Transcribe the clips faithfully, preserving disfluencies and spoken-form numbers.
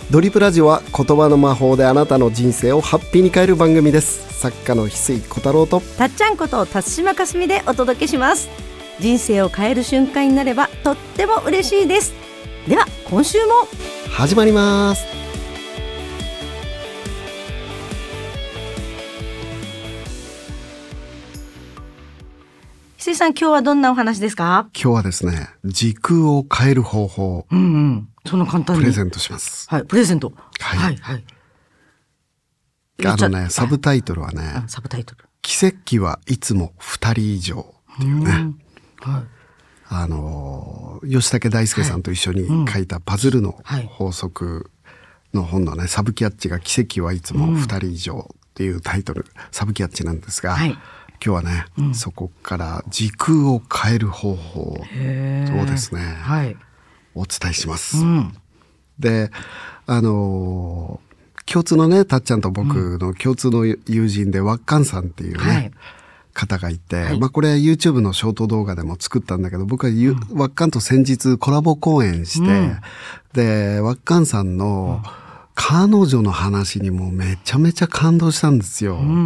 ドリップラジオは言葉の魔法であなたの人生をハッピーに変える番組です。作家の翡翠小太郎とたっちゃんこと辰島かすみでお届けします。人生を変える瞬間になればとっても嬉しいです。では今週も始まります。 翡翠さん、今日はどんなお話ですか？ 今日はですね、時空を変える方法、 うんうん、そんな簡単にプレゼントします。 はい、プレゼント。 はい、 はい、はい。 あのね、サブタイトルはね、 あ、サブタイトル。 奇跡はいつも二人以上っていうね。 はい。 あの、吉武大輔さんと一緒に書いたパズルの法則の本のね、サブキャッチが奇跡はいつも二人以上っていうタイトル、サブキャッチなんですが、はい、今日はね、うん、そこから時空を変える方法をですね、はい、お伝えします。うん、で、あのー、共通のね、たっちゃんと僕の共通の友人で、ワッカンさんっていうね、はい、方がいて、はい、まあこれは YouTube のショート動画でも作ったんだけど、僕は、うん、ワッカンと先日コラボ公演して、うん、で、ワッカンさんの彼女の話にもめちゃめちゃ感動したんですよ。うんうん、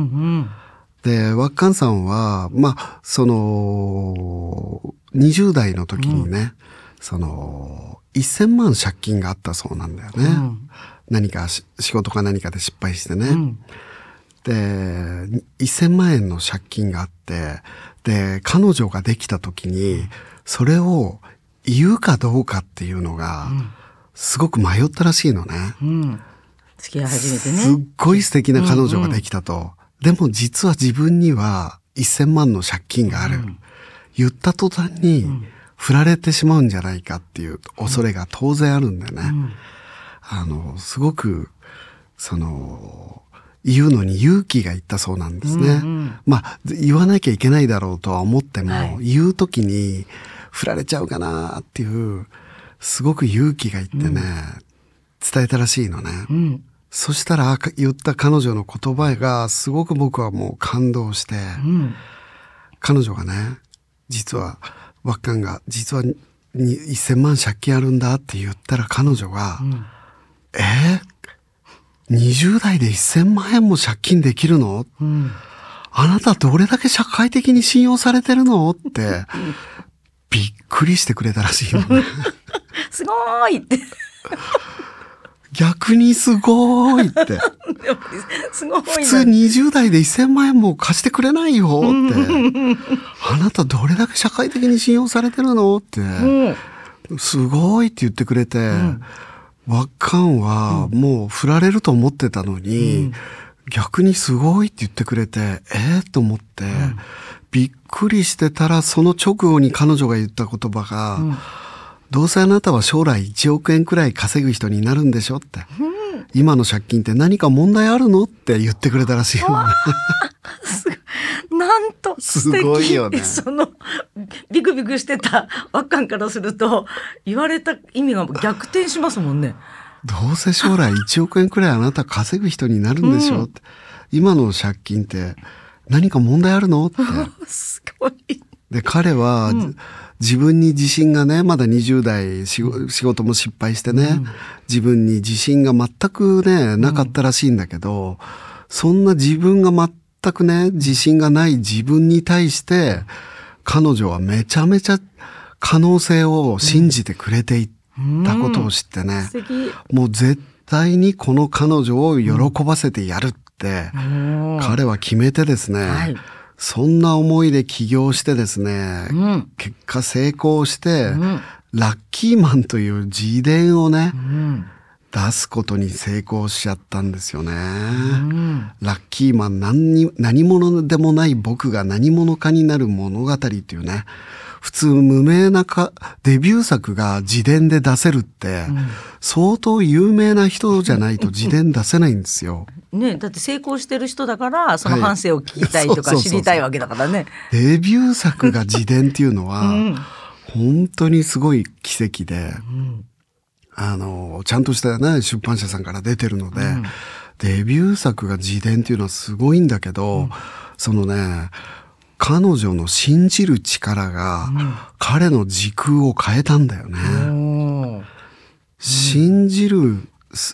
で、ワッカンさんは、まあ、その、にじゅう代の時にね、うん、その、せんまん借金があったそうなんだよね。うん、何か仕事か何かで失敗してね。うん、で、せんまんえんの借金があって、で、彼女ができた時に、それを言うかどうかっていうのが、すごく迷ったらしいのね。 うん、付き合い始めてね。 すっごい素敵な彼女ができたと。うんうん、でも実は自分にはせんまんの借金がある。うん、言った途端に振られてしまうんじゃないかっていう恐れが当然あるんだよね。うん、あの、すごく、その、言うのに勇気がいったそうなんですね。うんうん、まあ、言わなきゃいけないだろうとは思っても、はい、言うときに振られちゃうかなっていう、すごく勇気がいってね、うん、伝えたらしいのね。うん、そしたら言った彼女の言葉がすごく僕はもう感動して、うん、彼女がね、実は、ワッカンが実はせんまん借金あるんだって言ったら彼女が、うん、えー、にじゅう代でせんまんえんも借金できるの？うん、あなたどれだけ社会的に信用されてるの？って、びっくりしてくれたらしいのね。 すごーいって。 逆にすごーいって。 すごい普通にじゅう代でせんまんえんも貸してくれないよって。あなたどれだけ社会的に信用されてるのって。うん、すごいって言ってくれて、うん、ワッカンはもう振られると思ってたのに、うん、逆にすごいって言ってくれて、えー、と思って、うん、びっくりしてたらその直後に彼女が言った言葉が、うん、どうせあなたは将来いちおくえんくらい稼ぐ人になるんでしょって。うん、今の借金って何か問題あるのって言ってくれたらしいよね。 なんと素敵。 すごいよね。 そのビクビクしてたワッカンからすると言われた意味が逆転しますもんね。 どうせ将来いちおくえんくらいあなた稼ぐ人になるんでしょって。うん、今の借金って何か問題あるのって。 すごい。 で、彼は、うん、自分に自信がね、まだにじゅう代、仕事も失敗してね、うん、自分に自信が全くね、なかったらしいんだけど、うん、そんな自分が全くね、自信がない自分に対して、彼女はめちゃめちゃ可能性を信じてくれていったことを知ってね、うん、もう絶対にこの彼女を喜ばせてやるって、うん、彼は決めてですね、はい、そんな思いで起業してですね、うん、結果成功して、うん、ラッキーマンという自伝をね、うん、出すことに成功しちゃったんですよね。うん、ラッキーマン、何に、何者でもない僕が何者かになる物語っていうね、普通無名なかデビュー作が自伝で出せるって、うん、相当有名な人じゃないと自伝出せないんですよ。 ね、だって成功してる人だからその半生を聞きたいとか知りたいわけだからね。 デビュー作が自伝っていうのは、うん、本当にすごい奇跡で、うん、あのちゃんとしたね出版社さんから出てるので、うん、デビュー作が自伝っていうのはすごいんだけど、うん、そのね彼女の信じる力が、うん、彼の時空を変えたんだよね。うん、信じる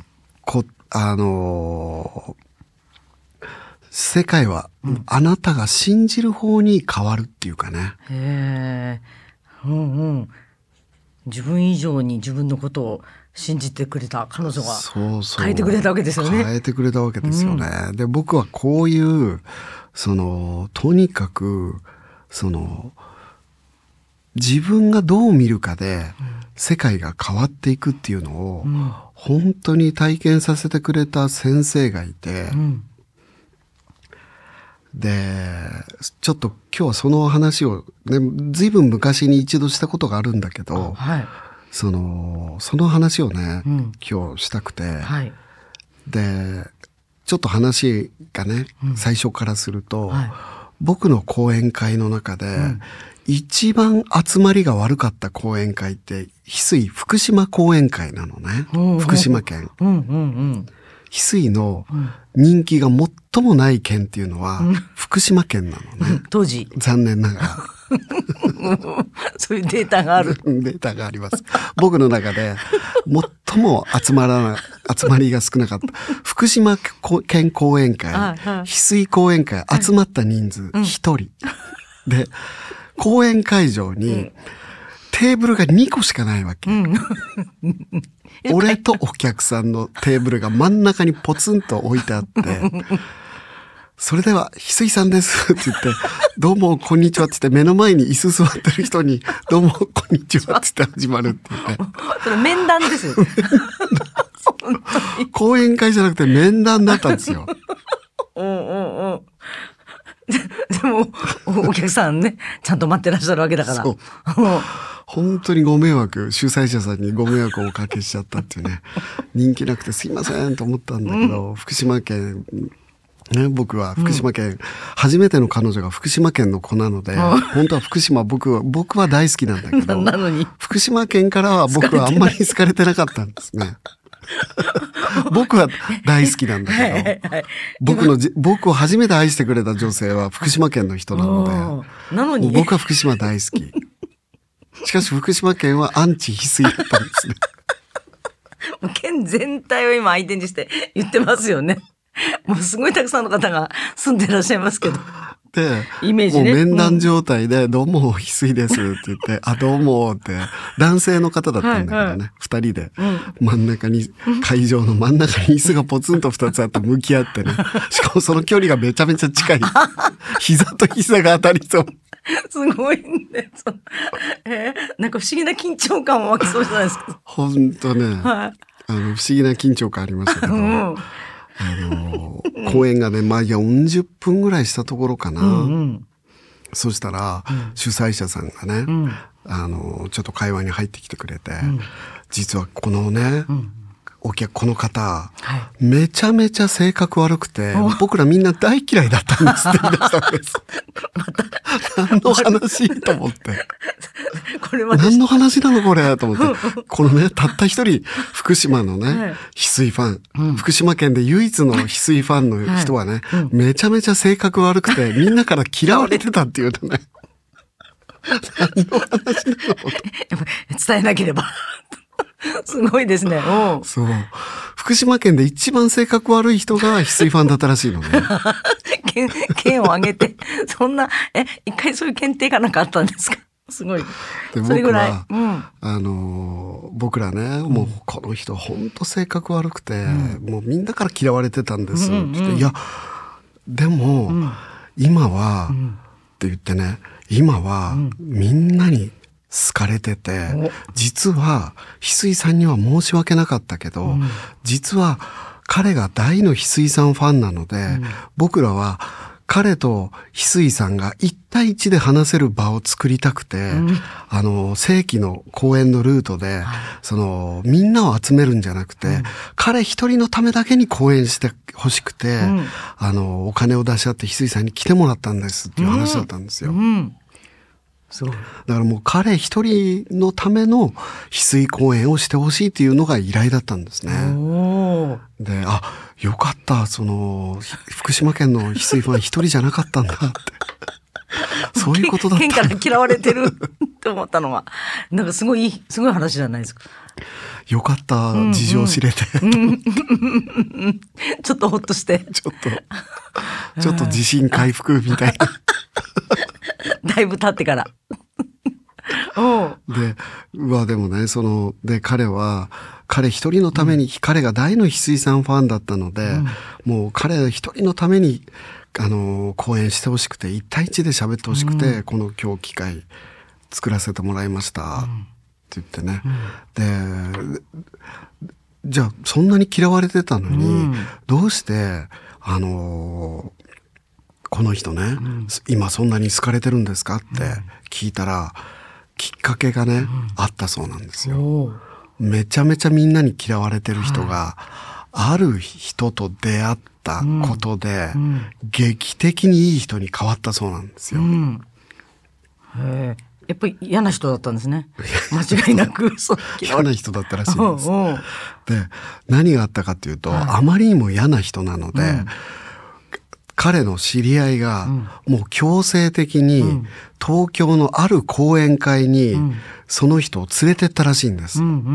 こあのー、世界はあなたが信じる方に変わるっていうかね。 うん、へー、うんうん、自分以上に自分のことを信じてくれた彼女が変えてくれたわけですよね。 そうそう変えてくれたわけですよね。うん、で僕はこういうそのとにかくその自分がどう見るかで世界が変わっていくっていうのを本当に体験させてくれた先生がいて、うん、でちょっと今日はその話を、ね、ずいぶん昔に一度したことがあるんだけど、はい、そのその話をね、うん、今日したくて、はい、でちょっと話がね、うん、最初からすると、はい、僕の講演会の中で、うん、一番集まりが悪かった講演会って翡翠福島講演会なのね、うん、福島県、うんうんうん、翡翠の人気が最もない県っていうのは福島県なのね、 当時残念ながらそういうデータがあるデータがあります。僕の中で最も集まらな集まりが少なかった福島県講演会、翡翠講演会集まった人数ひとり、うん、で講演会場にテーブルがにこしかないわけ、うん、俺とお客さんのテーブルが真ん中にポツンと置いてあってそれでは翡翠さんですって言ってどうもこんにちはって言って目の前に椅子座ってる人にどうもこんにちはって言って始まるっていうねそれ面談ですよ講演会じゃなくて面談だったんですよ。 うんうんうんでもお客さんねちゃんと待ってらっしゃるわけだからそう本当にご迷惑主催者さんにご迷惑をおかけしちゃったっていうね人気なくてすいませんと思ったんだけど、うん、福島県ね、僕は福島県、うん、初めての彼女が福島県の子なので、うん、本当は福島僕は僕は大好きなんだけどなのに福島県からは僕はあんまり好かれてなかったんですね僕は大好きなんだけど、はいはいはい、僕のじ僕を初めて愛してくれた女性は福島県の人なので、 なのに僕は福島大好き。しかし福島県はアンチ翡翠だったんですね。 もう県全体を今相手にして言ってますよね。もうすごいたくさんの方が住んでらっしゃいますけど。 で、 イメージね、 もう面談状態で、どうも翡翠ですって言って、うん、あ、どうもって、男性の方だったんだけどね、はいはい、二人で、真ん中に、会場の真ん中に椅子がポツンと二つあって向き合ってね、しかもその距離がめちゃめちゃ近い。膝と膝が当たりそう。 すごいね。えー、なんか不思議な緊張感も湧きそうじゃないですか。 ほんとね、はい、あの不思議な緊張感ありましたけど、うんあの講演がね、まあよんじゅっぷんぐらいしたところかな。うんうん、そしたら、うん、主催者さんがね、うん、あのちょっと会話に入ってきてくれて、うん、実はこのね、うん、お客この方、はい、めちゃめちゃ性格悪くて、僕らみんな大嫌いだったんですって言い出したんです。また何の話と思って。これ何の話なのこれと思って。このね、たった一人、福島のね、はい、翡翠ファン、うん、福島県で唯一の翡翠ファンの人はね、はいうん、めちゃめちゃ性格悪くて、みんなから嫌われてたっていうのね。何の話なのと。 やっぱ伝えなければ。すごいですね。 おうそう。福島県で一番性格悪い人が翡翠ファンだったらしいのね。 県、県を挙げて、そんな、え、一回そういう検定がなんかあったんですか？すごい。 でそれぐらい。うん、あの、僕らね、もうこの人本当性格悪くて、うん、もうみんなから嫌われてたんですって言って、うんうん、いや、でも、うん、今は、うん、って言ってね、今はみんなに好かれてて、うん、実は翡翠さんには申し訳なかったけど、うん、実は彼が大の翡翠さんファンなので、うん、僕らは彼と翡翠さんが一対一で話せる場を作りたくて、うん、あの正規の講演のルートで、はい、そのみんなを集めるんじゃなくて、うん、彼一人のためだけに講演してほしくて、うん、あのお金を出し合って翡翠さんに来てもらったんですっていう話だったんですよ。うんうんそうだからもう彼一人のための翡翠講演をしてほしいっていうのが依頼だったんですね。で、あ、よかった、その福島県の翡翠ファン一人じゃなかったんだってそういうことだった。 県から嫌われてるって思ったのはなんかすごいすごい話じゃないですか。 よかった、うんうん、事情知れて、うんうん、 ちょっとほっとしてちょっとちょっと自信回復みたいなだいぶ経ってからで、うわでもねそので彼は彼一人のために、うん、彼が大の翡翠さんファンだったので、うん、もう彼一人のためにあの講演してほしくて一対一で喋ってほしくて、うん、この今日機会作らせてもらいました、うん、って言ってね、うん、でじゃあそんなに嫌われてたのに、うん、どうしてあのこの人ね、うん、今そんなに好かれてるんですかって聞いたら、きっかけがね、うん、あったそうなんですよ。めちゃめちゃみんなに嫌われてる人が、はい、ある人と出会ったことで、うん、劇的にいい人に変わったそうなんですよ。うん、 へえ、やっぱり嫌な人だったんですね。間違いなく嫌な人だったらしいんです。で、何があったかっていうと、はい、あまりにも嫌な人なので、うん、彼の知り合いがもう強制的に東京のある講演会にその人を連れてったらしいんです。うんうんうん、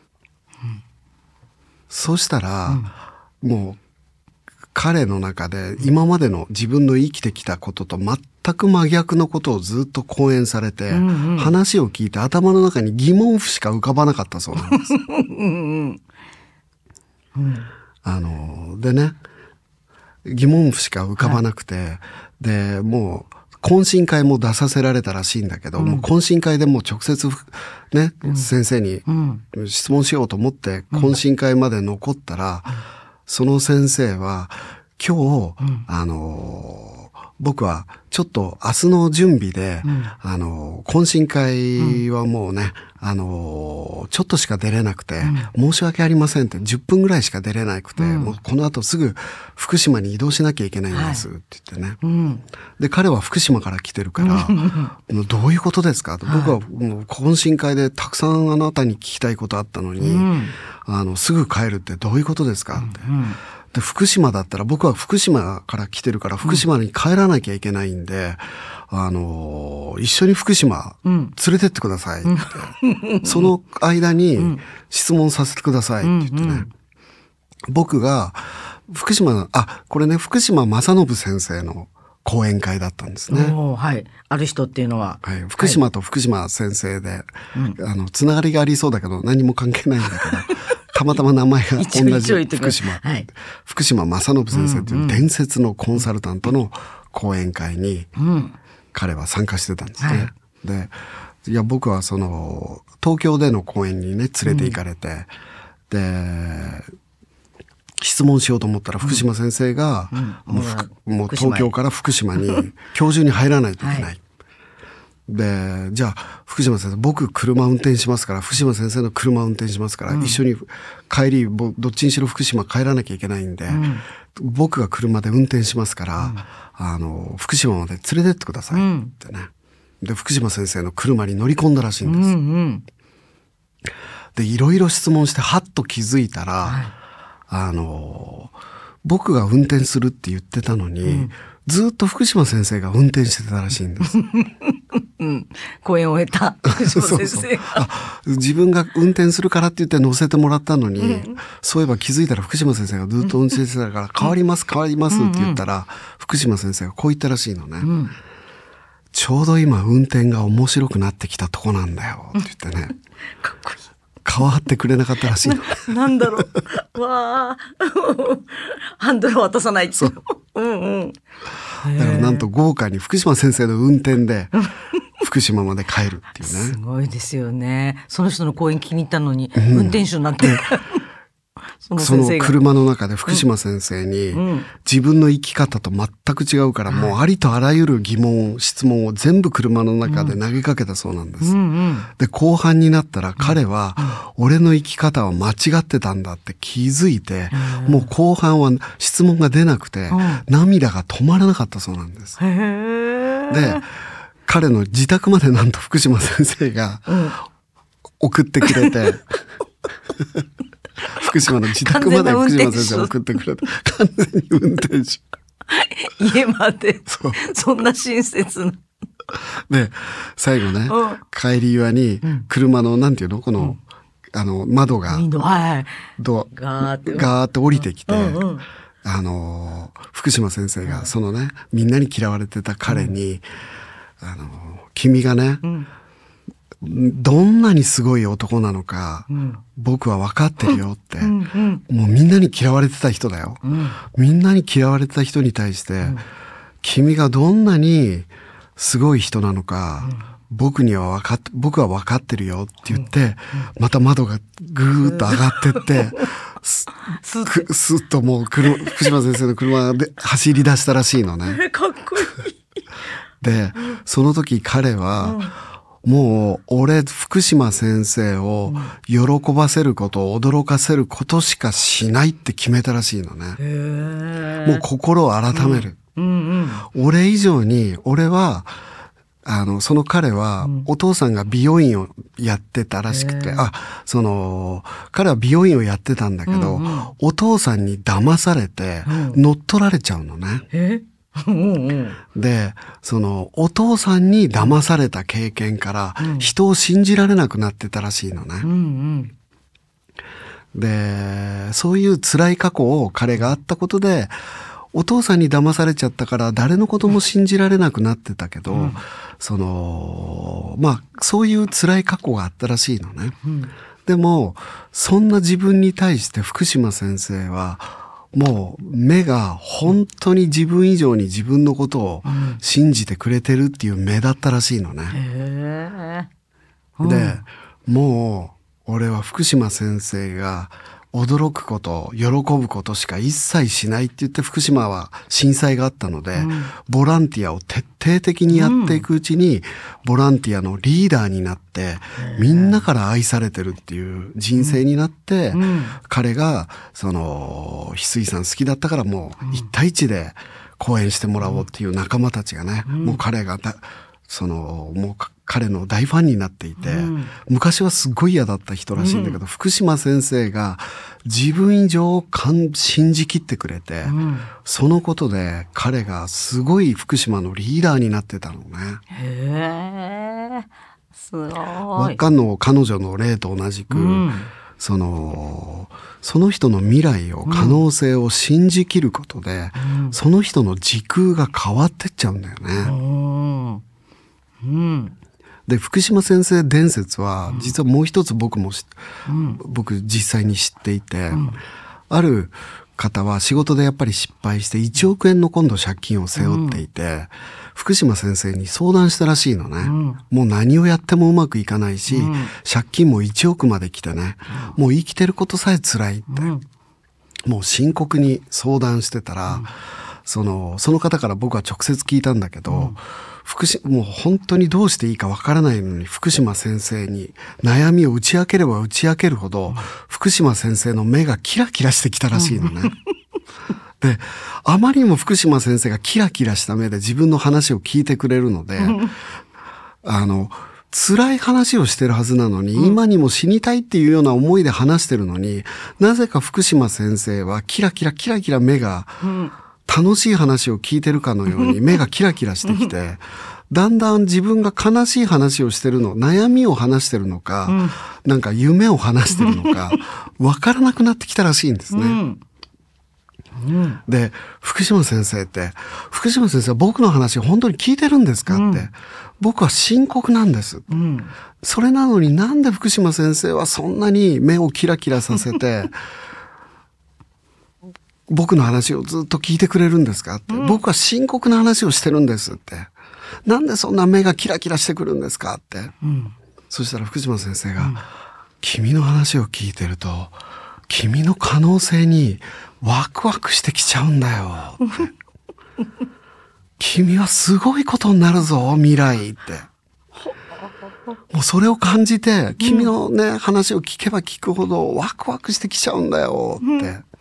そしたら、うん、もう彼の中で今までの自分の生きてきたことと全く真逆のことをずっと講演されて、うんうん、話を聞いて頭の中に疑問符しか浮かばなかったそうなんです。うんうん、あのでね、疑問符しか浮かばなくて、はい、でもう懇親会も出させられたらしいんだけど、うん、もう懇親会でもう直接ね、うん、先生に質問しようと思って懇親会まで残ったら、うん、その先生は今日、うん、あの僕はちょっと明日の準備で、うん、あの懇親会はもうね、うん、あのちょっとしか出れなくて、うん、申し訳ありませんってじゅっぷんぐらいしか出れなくて、うん、もうこの後すぐ福島に移動しなきゃいけないんですって言ってね、はい、で彼は福島から来てるから、うん、どういうことですかと、僕はもう懇親会でたくさんあなたに聞きたいことあったのに、うん、あのすぐ帰るってどういうことですかって、うんうん、で福島だったら僕は福島から来てるから福島に帰らなきゃいけないんで、うん、あの一緒に福島連れてってくださいって、うん、その間に質問させてくださいって言ってね、うんうん、僕が福島あこれね福島正信先生の講演会だったんですね。 はい、ある人っていうのは、 はい、福島と福島先生で、はい、あのつながりがありそうだけど何も関係ないんだけどたまたま名前が同じ福島、はい、福島正信先生という伝説のコンサルタントの講演会に彼は参加してたんですね。うん、で、いや僕はその東京での講演にね連れて行かれて、うん、で質問しようと思ったら福島先生が、うん、もう、もう東京から福島に今日中に入らないといけない。はい、でじゃあ福島先生僕車運転しますから福島先生の車運転しますから、うん、一緒に帰りどっちにしろ福島帰らなきゃいけないんで、うん、僕が車で運転しますから、うん、あの福島まで連れてってくださいってね、うん、で福島先生の車に乗り込んだらしいんです。うんうん、でいろいろ質問してはっと気づいたら、はい、あの僕が運転するって言ってたのに、うん、ずっと福島先生が運転してたらしいんです。 うん、講演を終えた福島先生がそうそうあ自分が運転するからって言って乗せてもらったのに、うん、そういえば気づいたら福島先生がずっと運転してたから変わります変わりますって言ったら、うんうん、福島先生がこう言ったらしいのね、うん、ちょうど今運転が面白くなってきたとこなんだよって言ってね、うん、かっこいい変わってくれなかったらしいの。 な, なんだろうわあハンドルを渡さないってそううんうんだからなんと豪華に福島先生の運転で福島まで帰るっていうねすごいですよね。その人の講演気に入ったのに、うん、運転手になってその先生がその車の中で福島先生に、うん、自分の生き方と全く違うから、うん、もうありとあらゆる疑問質問を全部車の中で投げかけたそうなんです、うんうんうん、で後半になったら彼は、うん、俺の生き方は間違ってたんだって気づいて、うん、もう後半は質問が出なくて、うん、涙が止まらなかったそうなんです。へで彼の自宅までなんと福島先生が送ってくれて、うん福島の自宅まで福島先生送ってくれた完全に運転手家まで そ, そんな親切なで最後ね帰り際に車のなんていうのこの、 あの窓がドガーってガーって降りてきて、 うんうん、 あの福島先生がそのねみんなに嫌われてた彼に、うん、あの君がね、うん、どんなにすごい男なのか、うん、僕は分かってるよって、うんうん、もうみんなに嫌われてた人だよ、うん、みんなに嫌われてた人に対して、うん、君がどんなにすごい人なのか、うん、僕には分かって僕は分かってるよって言って、うんうん、また窓がぐーっと上がってってスッスッともう車福島先生の車で走り出したらしいのね。 かっこいい。 でその時彼は、うん、もう俺福島先生を喜ばせること、驚かせることしかしないって決めたらしいのね。へー。もう心を改める、うんうんうん、俺以上に俺はあのその彼は、うん、お父さんが美容院をやってたらしくて、あその彼は美容院をやってたんだけど、うんうん、お父さんに騙されて、うん、乗っ取られちゃうのね。 えうんうん、 でそのお父さんに騙された経験から、うん、人を信じられなくなってたらしいのね、うんうん、でそういう辛い過去を彼があったことでお父さんに騙されちゃったから誰のことも信じられなくなってたけど、うん、そのまあそういう辛い過去があったらしいのね、うん、でもそんな自分に対して福島先生はもう目が本当に自分以上に自分のことを信じてくれてるっていう目だったらしいのね。へー、うん、で、もう俺は福島先生が驚くこと、喜ぶことしか一切しないって言って福島は震災があったので、うん、ボランティアを徹底的にやっていくうちに、うん、ボランティアのリーダーになって、みんなから愛されてるっていう人生になって、うん、彼が、その、翡翠さん好きだったからもう一対一で講演してもらおうっていう仲間たちがね、もう彼がだ、その、もう彼の大ファンになっていて、うん、昔はすごい嫌だった人らしいんだけど、うん、福島先生が自分以上信じきってくれて、うん、そのことで彼がすごい福島のリーダーになってたのね。 へー、すごい。 輪っかの彼女の例と同じく、うん、その、その人の未来を、可能性を信じきることで、うん、その人の時空が変わってっちゃうんだよね。うんうん、で福島先生伝説は実はもう一つ僕も、うん、僕実際に知っていて、うん、ある方は仕事でやっぱり失敗していちおくえんの今度借金を背負っていて、うん、福島先生に相談したらしいのね、うん、もう何をやってもうまくいかないし、うん、借金もいちおくまで来てね、うん、もう生きてることさえ辛いって、うん、もう深刻に相談してたら、うん、その、その方から僕は直接聞いたんだけど、うん福島、もう本当にどうしていいかわからないのに福島先生に悩みを打ち明ければ打ち明けるほど、うん、福島先生の目がキラキラしてきたらしいのね。うん、で、あまりにも福島先生がキラキラした目で自分の話を聞いてくれるので、うん、あの、辛い話をしてるはずなのに、うん、今にも死にたいっていうような思いで話してるのに、なぜか福島先生はキラキラキラキラ目が、うん楽しい話を聞いてるかのように目がキラキラしてきて、だんだん自分が悲しい話をしてるの、悩みを話してるのか、うん、なんか夢を話してるのか、わからなくなってきたらしいんですね。うんうん、で、福島先生って、福島先生は僕の話本当に聞いてるんですかって、うん、僕は深刻なんです、うん。それなのになんで福島先生はそんなに目をキラキラさせて、僕の話をずっと聞いてくれるんですかって、うん、僕は深刻な話をしてるんですって。なんでそんな目がキラキラしてくるんですかって。うん、そしたら福島先生が、うん、君の話を聞いてると、君の可能性にワクワクしてきちゃうんだよって。君はすごいことになるぞ、未来って。もうそれを感じて、君のね、うん、話を聞けば聞くほどワクワクしてきちゃうんだよって。うん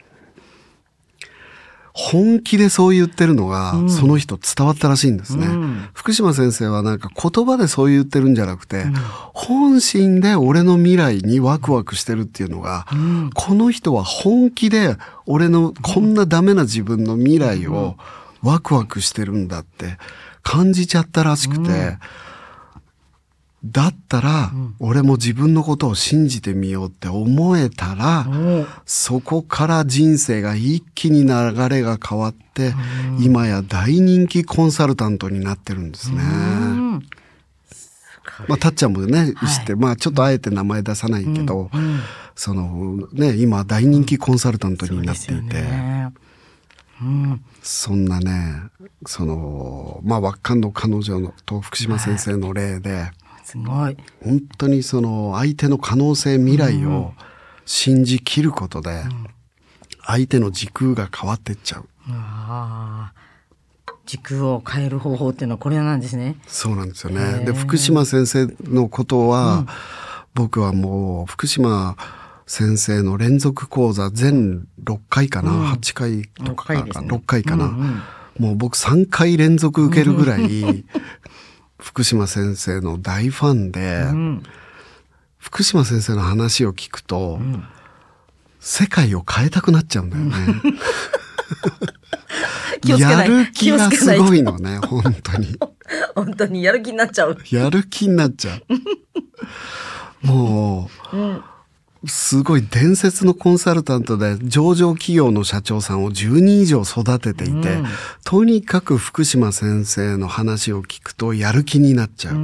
本気でそう言ってるのが、うん、その人伝わったらしいんですね、うん。福島先生はなんか言葉でそう言ってるんじゃなくて、うん、本心で俺の未来にワクワクしてるっていうのが、うん、この人は本気で俺のこんなダメな自分の未来をワクワクしてるんだって感じちゃったらしくて、 だったら、うん、俺も自分のことを信じてみようって思えたら、うん、そこから人生が一気に流れが変わって、うん、今や大人気コンサルタントになってるんですね。うんまあ、たっちゃんもね、知って、はい、まあちょっとあえて名前出さないけど、うんうん、そのね、今大人気コンサルタントになっていて、うん、そんなね、その、まあ輪っかの彼女のと福島先生の例で、はい、 すごい。 本当にその相手の可能性、未来を信じきることで、うん、相手の時空が変わってっちゃう。 ああ。時空を変える方法っていうのはこれなんですね。 そうなんですよね。で、福島先生のことは、うん、僕はもう福島先生の連続講座全ろっかいかな、うん、はちかいとかか、ろっかいですね、ろっかいかな、うんうん、もう僕さんかい連続受けるぐらい福島先生の大ファンで、うん、福島先生の話を聞くと、うん、世界を変えたくなっちゃうんだよね。 気をつけない。 やる気がすごいのね、本当に。 本当にやる気になっちゃう。 やる気になっちゃう。もう、うん、すごい伝説のコンサルタントで上場企業の社長さんをじゅうにん以上育てていて、うん、とにかく福島先生の話を聞くとやる気になっちゃう。うん、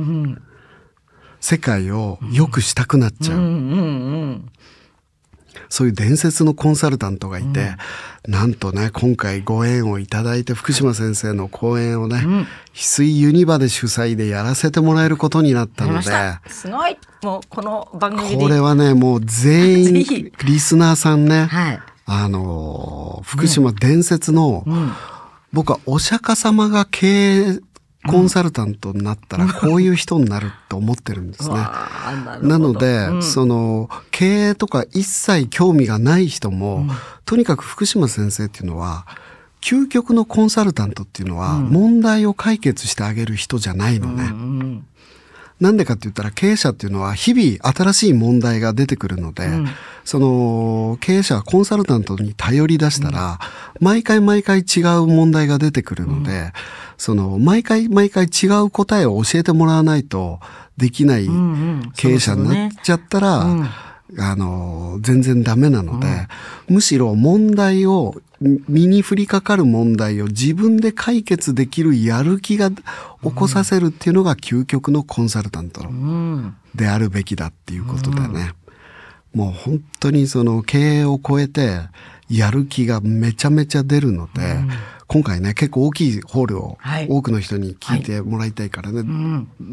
世界を良くしたくなっちゃう。うんうんうんうんそういう伝説のコンサルタントがいて、うん、なんとね、今回ご縁をいただいて福島先生の講演をね、うん、翡翠ユニバで主催でやらせてもらえることになったので。 すごい。もうこの番組で。 これはね、もう全員、リスナーさんね、はい、あの、福島伝説の、うん、僕はお釈迦様が経営コンサルタントになったらこういう人になるって思ってるんですね。な, なので、うん、その経営とか一切興味がない人も、うん、とにかく福島先生っていうのは究極のコンサルタントっていうのは、うん、問題を解決してあげる人じゃないのね。うんうんなんでかって言ったら経営者っていうのは日々新しい問題が出てくるので、うん、その経営者はコンサルタントに頼り出したら、うん、毎回毎回違う問題が出てくるので、うん、その毎回毎回違う答えを教えてもらわないとできない経営者になっちゃったら、うんうんあの、全然ダメなので、うん、むしろ問題を、身に降りかかる問題を自分で解決できるやる気が起こさせるっていうのが究極のコンサルタントであるべきだっていうことでね。うん、もう本当にその経営を超えてやる気がめちゃめちゃ出るので、うん今回ね、結構大きいホールを多くの人に聞いてもらいたいからね、はいはいうん、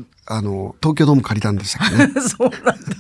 あの、東京ドーム借りたんでしたっけね。 そうなんです。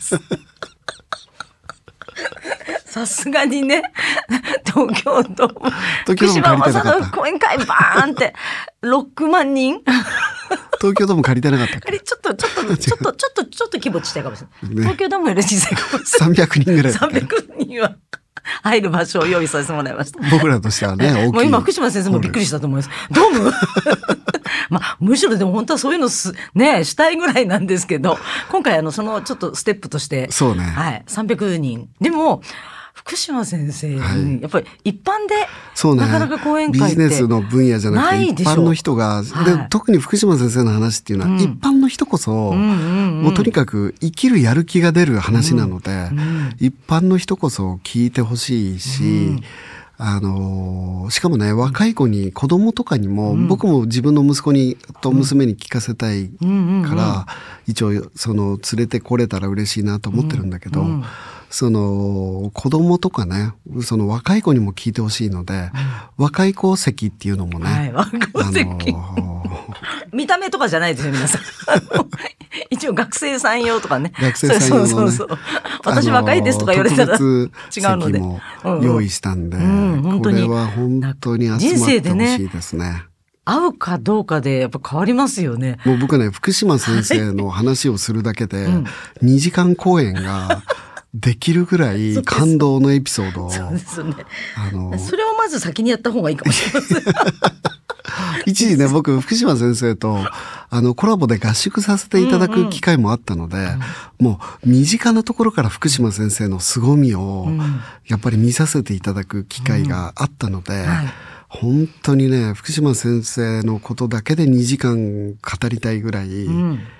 さすがにね、東京ドーム、福島正の講演会バーンってろくまんにん東京ドーム借りてなかったっけ？ ちょっとちょっとちょっとちょっとちょっと規模ちっちゃいかもしれない。ね、東京ドームより小さいかもしれない。 さんびゃくにんぐらい。 さんびゃくにんは入る場所を用意させてもらいました。 僕らとしてはね、大きい。 もう今福島先生もびっくりしたと思います。ドームまあ、むしろでも本当はそういうのす、ね、したいぐらいなんですけど、今回あの、そのちょっとステップとして、 そうね。 はい、さんびゃくにん。でも、福島先生に、はい、やっぱり一般で、 そうね、 なかなか講演会ってビジネスの分野じゃなくて一般の人が、で、はい、特に福島先生の話っていうのは、うん、一般の人こそ、うんうんうんうん、もうとにかく生きるやる気が出る話なので、うんうん、一般の人こそ聞いてほしいし、うんあのー、しかもね、若い子に、子供とかにも、うん、僕も自分の息子に、と娘に聞かせたいから、うんうんうん、一応、その、連れてこれたら嬉しいなと思ってるんだけど、うんうん、その、子供とかね、その若い子にも聞いてほしいので、うん、若い子席っていうのもね、はい、 若い子席。あのー、見た目とかじゃないですよ、皆さん。一応学生さん用とかね。 学生さん用のね。そうそうそう。 私若いですとか言われたら違うので。 も用意したんで、うんうん、これは本当に集まってほしいですね。 会うかどうかでやっぱ変わりますよね。 もう僕ね、福島先生の話をするだけで、にじかん講演ができるぐらい感動のエピソードを。 そうですね。あの、それをまず先にやった方がいいかもしれません。 一時ね、僕、福島先生と、あの、コラボで合宿させていただく機会もあったので、うんうん、もう、身近なところから福島先生の凄みを、やっぱり見させていただく機会があったので、うんはい、本当にね、福島先生のことだけでにじかん語りたいぐらい、うん、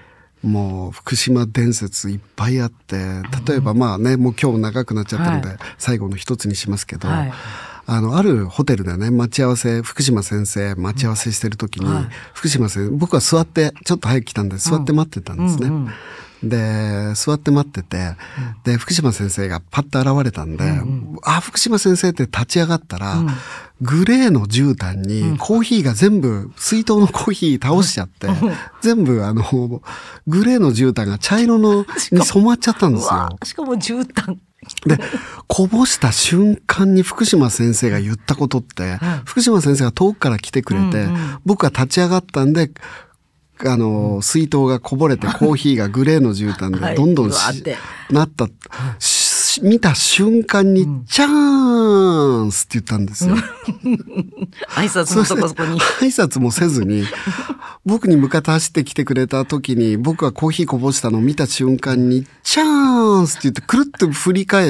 もう福島伝説いっぱいあって、例えばまあね、もう今日長くなっちゃったので、はい、最後の一つにしますけど、はい、あのあるホテルでね、待ち合わせ、福島先生待ち合わせしてる時に、はい、福島先生、僕は座ってちょっと早く来たんで座って待ってたんですね、うんうんうん、で座って待ってて、で福島先生がパッと現れたんで、うんうん、あ、福島先生って立ち上がったら、うん、グレーの絨毯にコーヒーが全部、水筒のコーヒー倒しちゃって、うん、全部あのグレーの絨毯が茶色のに染まっちゃったんですよ。 しかも絨毯で、こぼした瞬間に福島先生が言ったことって、うん、福島先生が遠くから来てくれて、うんうん、僕が立ち上がったんで、あの、水筒がこぼれてコーヒーがグレーの絨毯でどんどんし、はい、なった。見た瞬間に、うん、チャンスって言ったんですよ。 挨拶もそこそこに。 挨拶もせずに、僕に向かって走ってきてくれた時に、僕がコーヒーこぼしたのを見た瞬間に、チャンスって言って、くるっと振り返って、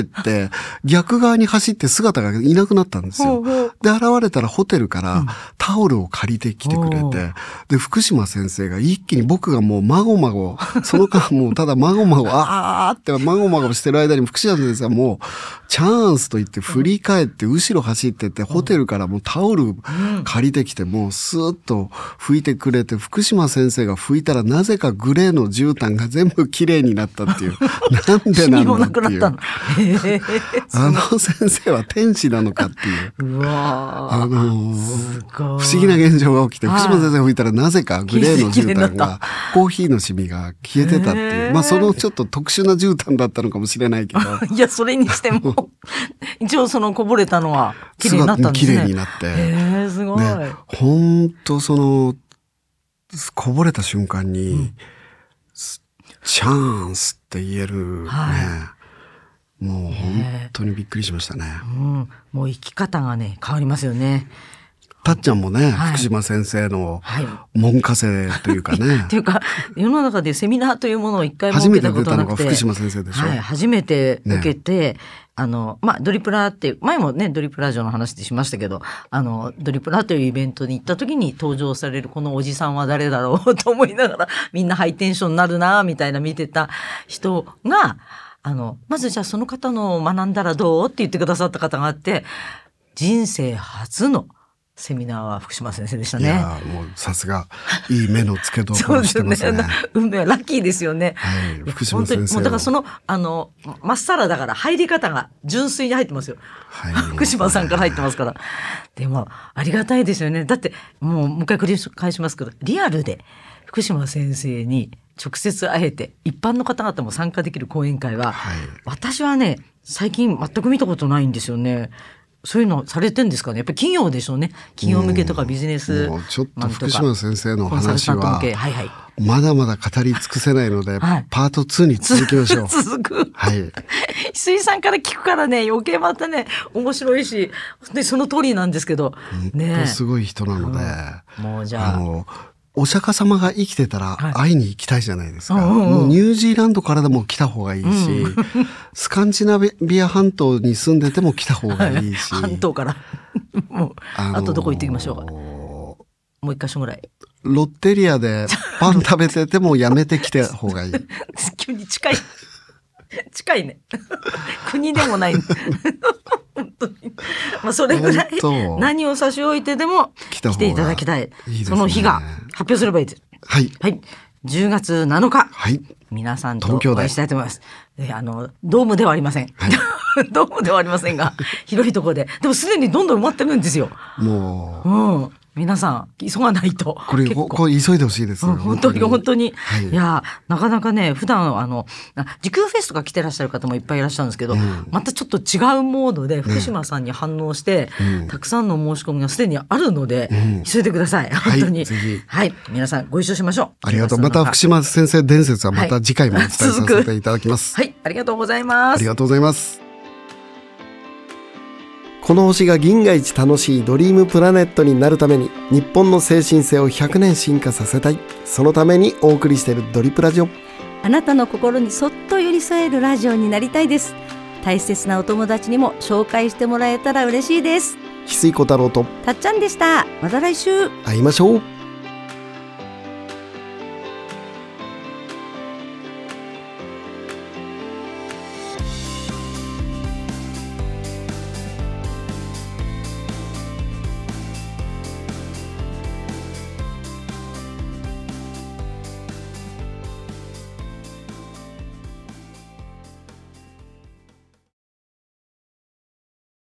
逆側に走って姿がいなくなったんですよ。で、現れたらホテルからタオルを借りてきてくれて、で、福島先生が一気に僕がもうまごまご、その間もうただまごまご、あーってまごまごしてる間に福島先生がもうチャンスと言って振り返って後ろ走ってってホテルからもうタオル借りてきてもうスーッと拭いてくれて、福島先生が拭いたらなぜかグレーの絨毯が全部綺麗になったっていう。なんでなんだっていう。あの先生は天使なのかっていう。うわあのー、不思議な現象が起きて、福島先生拭いたらなぜかグレーの絨毯がコーヒーのシミが消えてたっていう。まあそのちょっと特殊な絨毯だったのかもしれないけど。 いやそれにしても一応そのこぼれたのは綺麗になったんですね。 綺麗になって。 へーすごい。 ね、本当そのこぼれた瞬間に、うん、チャンスって言えるね。はい、もう本当にびっくりしましたね。 うん、もう生き方がね変わりますよね。 たっちゃんもね、はい、福島先生の門下生というかね。 っていうか世の中でセミナーというものを一回も受けたことなくて、 初めて出たのが福島先生でしょ。はい、 初めて受けて、ね、あのまあドリプラって前もねドリプラ城の話でしましたけど、あのドリプラというイベントに行った時に登場されるこのおじさんは誰だろうと思いながら、みんなハイテンションになるなみたいな見てた人が、あのまずじゃあその方の学んだらどうって言ってくださった方があって、人生初のセミナーは福島先生でしたね。いやもうさすがいい目の付けどころしてますね。そうですね。 運命はラッキーですよね。 はい、福島先生もうだからそのあのまっさらだから入り方が純粋に入ってますよ。はい、福島さんから入ってますから。でもありがたいですよね。だってもうもう一回繰り返しますけど、リアルで福島先生に直接会えて一般の方々も参加できる講演会は、はい、私はね最近全く見たことないんですよね。そういうのされてんですかね。やっぱり企業でしょうね。企業向けとかビジネスマンとか。 ちょっと福島先生の話は、 はいはい、 まだまだ語り尽くせないので、はい、パートツーに続きましょう。 続く。 はい。 翡翠さんから聞くからね、余計またね、面白いし、でその通りなんですけど。 ね。本当すごい人なので、 うん、もうじゃあ。あのお釈迦様が生きてたら会いに行きたいじゃないですか。はい、もうニュージーランドからでも来た方がいいし、うん、スカンジナビア半島に住んでても来た方がいいし。 半島から。もう、あのー、あとどこ行ってきましょうか。もう一箇所ぐらい。 ロッテリアでパン食べててもやめてきた方がいい。 急に近い。近いね。国でもない。本当に。まあそれぐらい何を差し置いてでも来ていただきたい。いいですね、その日が発表すればいいです。 はい。 はい。じゅうがつなのか。 はい。 皆さんとお会いしたいと思います。で、あの、ドームではありません。はい、ドームではありませんが、広いところで。でもすでにどんどん埋まってるんですよ。 もう。 うん。皆さん急がないと。 これこれ急いでほしいです、 うん、本当に本当に、はい、いやなかなかね普段あの時空フェスとか来てらっしゃる方もいっぱいいらっしゃるんですけど、うん、またちょっと違うモードで福島さんに反応して、ね、たくさんの申し込みがすでにあるので、うん、急いでください本当に、はい、ぜひはい皆さんご一緒しましょう。 ありがとう。また福島先生伝説はまた次回もお伝えさせていただきます。 はい、はい、ありがとうございます。 ありがとうございます。この星が銀河一楽しいドリームプラネットになるために日本の精神性をひゃくねん進化させたい。そのためにお送りしているドリプラジオ。 あなたの心にそっと寄り添えるラジオになりたいです。大切なお友達にも紹介してもらえたら嬉しいです。 翡翠小太郎とたっちゃんでした。また来週会いましょう。